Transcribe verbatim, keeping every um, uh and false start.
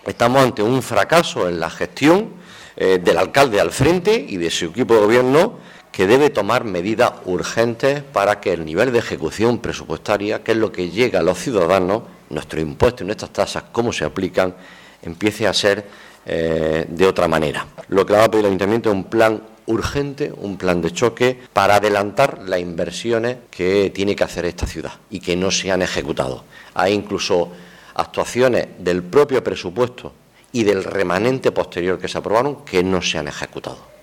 Estamos ante un fracaso en la gestión eh, del alcalde al frente y de su equipo de gobierno, que debe tomar medidas urgentes para que el nivel de ejecución presupuestaria, que es lo que llega a los ciudadanos, nuestros impuestos y nuestras tasas, cómo se aplican, empiece a ser eh, de otra manera. Lo que va a pedir el Ayuntamiento es un plan urgente, un plan de choque para adelantar las inversiones que tiene que hacer esta ciudad y que no se han ejecutado. Hay incluso actuaciones del propio presupuesto y del remanente posterior que se aprobaron que no se han ejecutado.